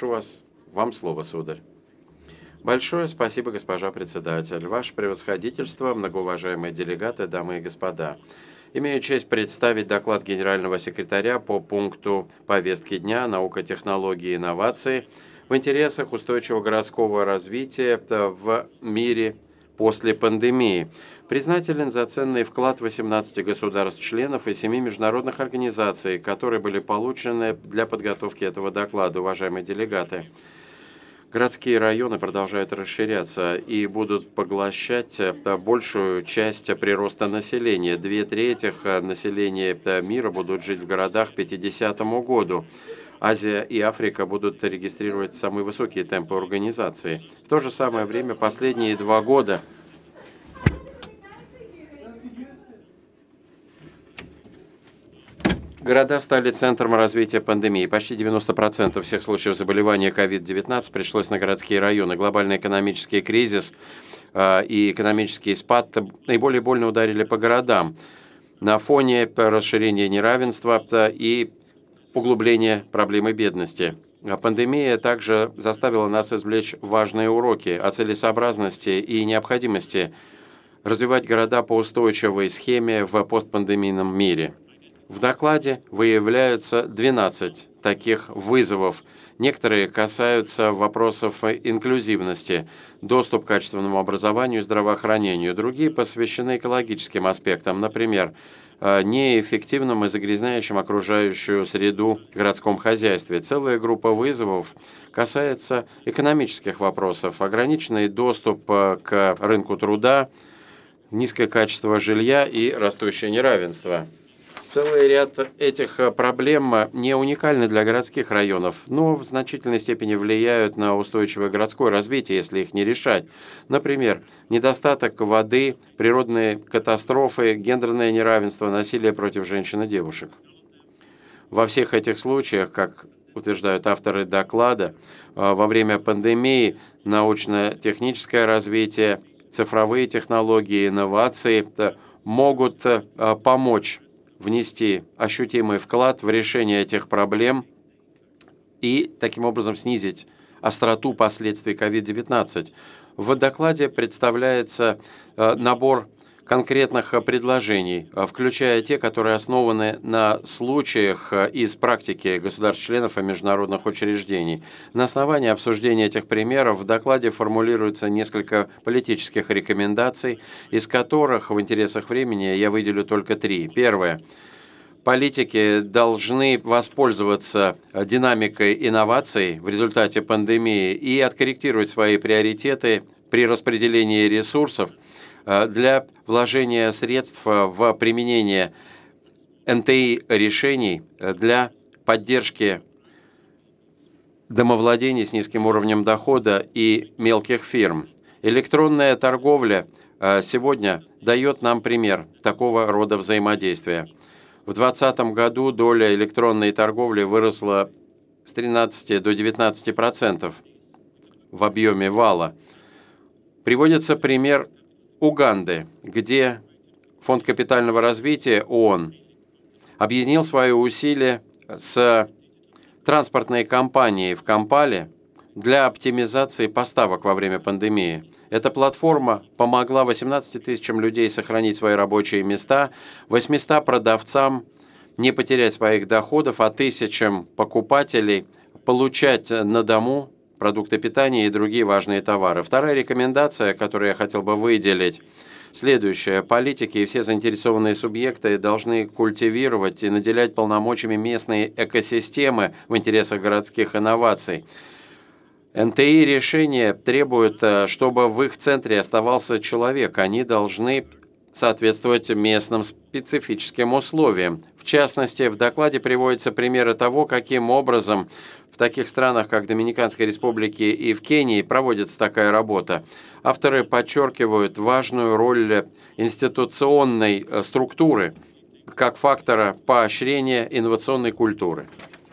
прошу вас, вам слово, сударь. Большое спасибо, госпожа председатель. Ваше превосходительство, многоуважаемые делегаты, дамы и господа. Имею честь представить доклад генерального секретаря по пункту повестки дня «Наука, технологии и инновации» в интересах устойчивого городского развития в мире после пандемии. Признателен за ценный вклад 18 государств-членов и 7 международных организаций, которые были получены для подготовки этого доклада, уважаемые делегаты. Городские районы продолжают расширяться и будут поглощать большую часть прироста населения. 2/3 населения мира будут жить в городах к 50 году. Азия и Африка будут регистрировать самые высокие темпы урбанизации. В то же самое время последние 2 года города стали центром развития пандемии. Почти 90% всех случаев заболевания COVID-19 пришлось на городские районы. Глобальный экономический кризис и экономический спад наиболее больно ударили по городам на фоне расширения неравенства и углубления проблемы бедности. Пандемия также заставила нас извлечь важные уроки о целесообразности и необходимости развивать города по устойчивой схеме в постпандемийном мире. В докладе выявляются 12 таких вызовов. Некоторые касаются вопросов инклюзивности, доступ к качественному образованию и здравоохранению. Другие посвящены экологическим аспектам, например, неэффективным и загрязняющим окружающую среду городском хозяйстве. Целая группа вызовов касается экономических вопросов, ограниченный доступ к рынку труда, низкое качество жилья и растущее неравенство. Целый ряд этих проблем не уникальны для городских районов, но в значительной степени влияют на устойчивое городское развитие, если их не решать. Например, недостаток воды, природные катастрофы, гендерное неравенство, насилие против женщин и девушек. Во всех этих случаях, как утверждают авторы доклада, во время пандемии научно-техническое развитие, цифровые технологии, инновации могут помочь внести ощутимый вклад в решение этих проблем и таким образом снизить остроту последствий COVID-19. В докладе представляется набор конкретных предложений, включая те, которые основаны на случаях из практики государств-членов и международных учреждений. На основании обсуждения этих примеров в докладе формулируется несколько политических рекомендаций, из которых в интересах времени я выделю только 3. Первое. Политики должны воспользоваться динамикой инноваций в результате пандемии и откорректировать свои приоритеты при распределении ресурсов для вложения средств в применение НТИ-решений для поддержки домовладений с низким уровнем дохода и мелких фирм. Электронная торговля сегодня дает нам пример такого рода взаимодействия. В 2020 году доля электронной торговли выросла с 13 до 19% в объеме вала. Приводится пример Уганды, где Фонд капитального развития ООН объединил свои усилия с транспортной компанией в Кампале для оптимизации поставок во время пандемии. Эта платформа помогла 18 тысячам людей сохранить свои рабочие места, 800 продавцам не потерять своих доходов, а тысячам покупателей получать на дому продукты питания и другие важные товары. Вторая рекомендация, которую я хотел бы выделить, следующее. Политики и все заинтересованные субъекты должны культивировать и наделять полномочиями местные экосистемы в интересах городских инноваций. НТИ-решения требуют, чтобы в их центре оставался человек. Они должны соответствовать местным специфическим условиям. В частности, в докладе приводятся примеры того, каким образом в таких странах, как Доминиканской Республике и в Кении, проводится такая работа. Авторы подчеркивают важную роль институционной структуры как фактора поощрения инновационной культуры.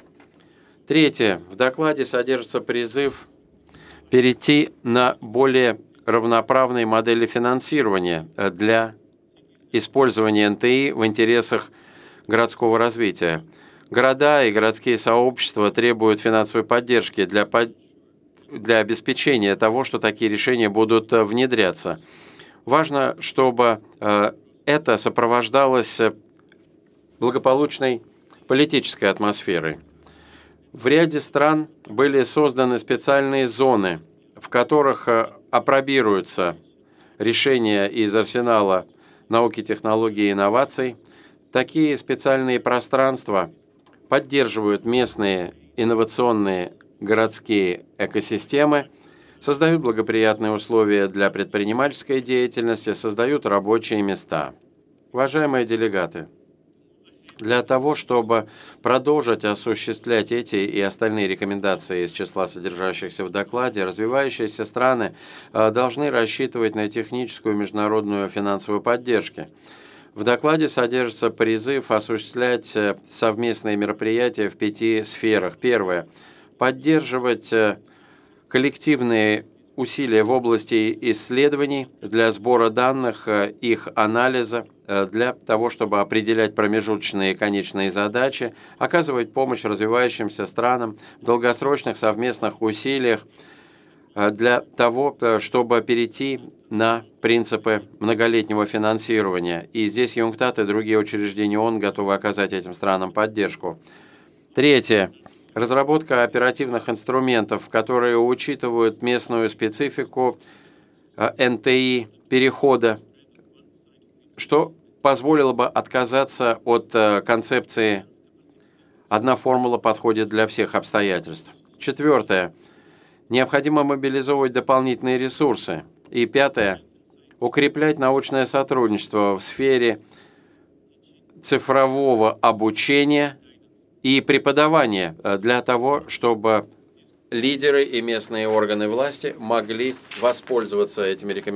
Третье. В докладе содержится призыв перейти на более равноправные модели финансирования для использования НТИ в интересах городского развития. Города и городские сообщества требуют финансовой поддержки для обеспечения того, что такие решения будут внедряться. Важно, чтобы это сопровождалось благополучной политической атмосферой. В ряде стран были созданы специальные зоны, в которых апробируются решения из арсенала науки, технологий и инноваций. Такие специальные пространства поддерживают местные инновационные городские экосистемы, создают благоприятные условия для предпринимательской деятельности, создают рабочие места. Уважаемые делегаты, для того, чтобы продолжить осуществлять эти и остальные рекомендации из числа содержащихся в докладе, развивающиеся страны должны рассчитывать на техническую международную финансовую поддержку. В докладе содержится призыв осуществлять совместные мероприятия в 5 сферах. Первое. Поддерживать коллективные усилия в области исследований для сбора данных, их анализа, для того, чтобы определять промежуточные и конечные задачи, оказывать помощь развивающимся странам в долгосрочных совместных усилиях для того, чтобы перейти на принципы многолетнего финансирования. И здесь ЮНКТАД и другие учреждения ООН готовы оказать этим странам поддержку. Третье. Разработка оперативных инструментов, которые учитывают местную специфику НТИ перехода, что позволило бы отказаться от концепции «одна формула подходит для всех обстоятельств». Четвертое. Необходимо мобилизовывать дополнительные ресурсы. И пятое. Укреплять научное сотрудничество в сфере цифрового обучения и преподавания для того, чтобы лидеры и местные органы власти могли воспользоваться этими рекомендациями.